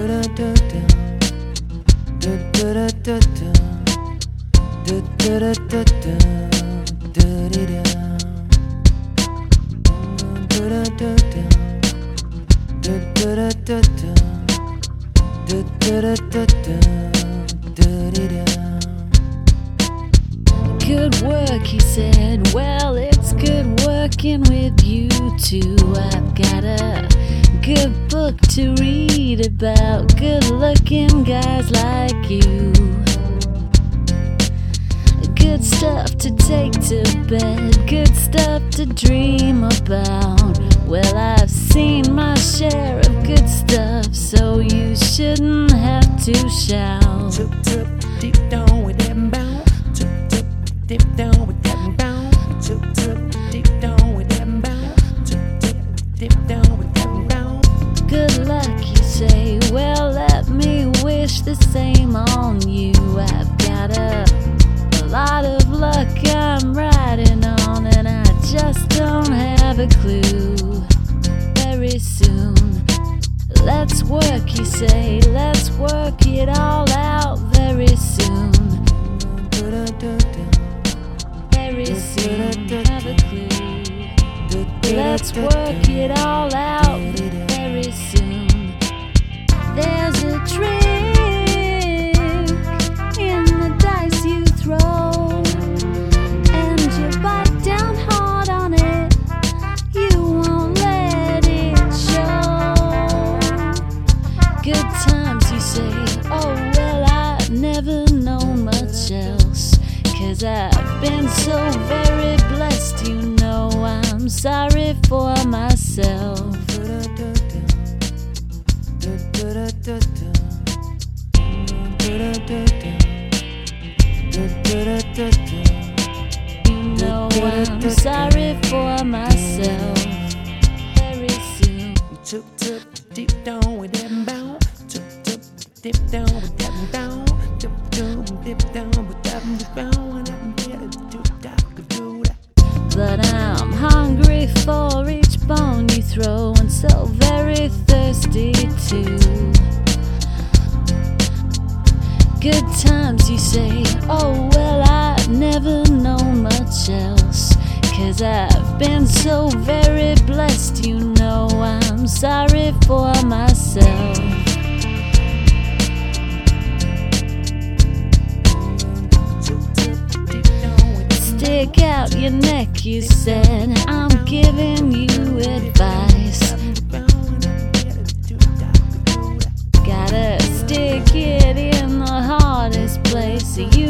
Good work, he said. Well, it's good working with you too. I've got a good book to read about good-looking guys like you. Good stuff to take to bed, good stuff to dream about. Well, I've seen my share of good stuff, so you shouldn't have to shout. Deep down with that bound. Deep down with that bound. Deep down with that bound. Deep down with that bound. Good luck, you say. Well, let me wish the same on you. I've got a lot of luck I'm riding on, and I just don't have a clue. Very soon, let's work, you say. Let's work it all out very soon. Very soon, have a clue. Let's work it all out very soon. There's a trick in the dice you throw, and you bite down hard on it. You won't let it show. Good times, you say. Oh, well, I've never known much else, 'cause I've been so very blessed, you know. I'm sorry for myself. You know I'm sorry for myself. Very soon. Deep down with that bound. Deep down with that bound. Deep down with that bound. But I'm hungry for each bone you throw, and so very thirsty too. Good times, you say. Oh, well, I've never known much else, 'cause I've been so very blessed, you know. I'm sorry for myself. Stick out your neck, you said. I'm giving you advice. Gotta stick it in the hardest place. You